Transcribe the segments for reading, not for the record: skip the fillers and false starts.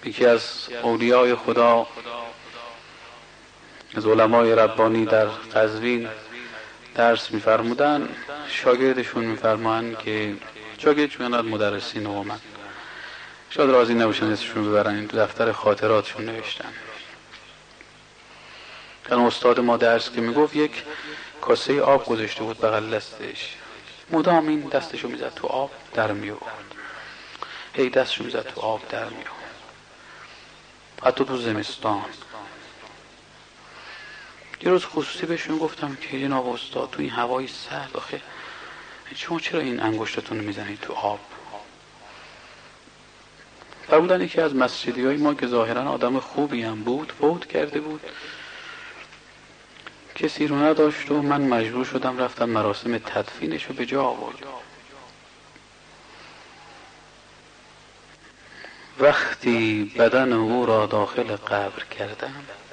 یکی از اولیای خدا از علمای ربانی در قزوین درس می‌فرمودن، شاگردشون می‌فرمایند که شاگردشون میاد مدرسین اومد شاید راضی نباشن اسمشون ببرن، این تو دفتر خاطراتشون نوشتن. کن استاد ما درس که میگفت یک کاسه آب گذاشته بود بغل دستش، مدام این دستشو میزد تو آب در میآورد، هی دستشو میزد تو آب در میآورد، حتی تو زمستان. یه روز خصوصی بهشون گفتم که جناب استاد تو این هوای سرد آخه شما چرا این انگشتتون رو میزنید تو آب؟ فرمودن یکی از مسجدیای ما که ظاهرا آدم خوبی هم بود فوت کرده بود، کسی رو نداشت و من مجبور شدم رفتم مراسم تدفینش رو به جا آوردم. وقتی بدن او را داخل قبر کردم،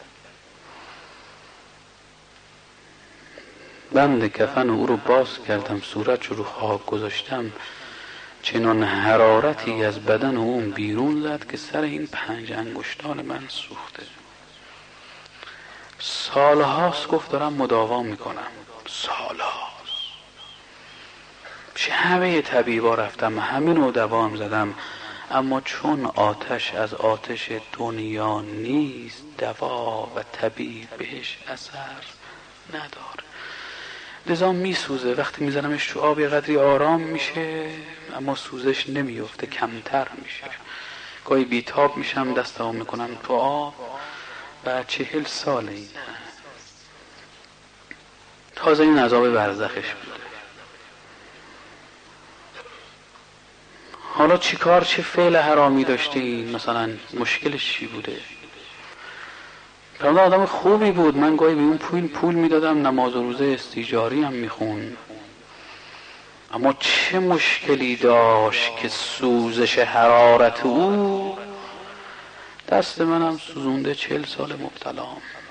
بند کفن او رو باز کردم، صورتش رو خاک گذاشتم، چنان حرارتی از بدن اون بیرون زد که سر این 5 انگشتان من سوخته. سالهاست گفت دارم مداوا میکنم، سالهاست چه همه طبیبا رفتم، همه نوع دوام زدم، اما چون آتش از آتش دنیا نیست دوا و طبیب بهش اثر نداره، لذا میسوزه. وقتی میزنمش تو آب یه قدری آرام میشه اما سوزش نمیفته، کمتر میشه. گاهی بیتاب میشم دستمو میکنم تو آب و 40 سال این تازه این عذاب برزخش بوده. حالا چیکار، چه فعل حرامی داشتی؟ مثلا مشکلش چی بوده؟ فردا آدم خوبی بود، من گاهی به اون پول میدادم، نماز و روزه استیجاری هم میخون، اما چه مشکلی داشت که سوزش حرارت او دست منم سوزونده، 40 سال مبتلام.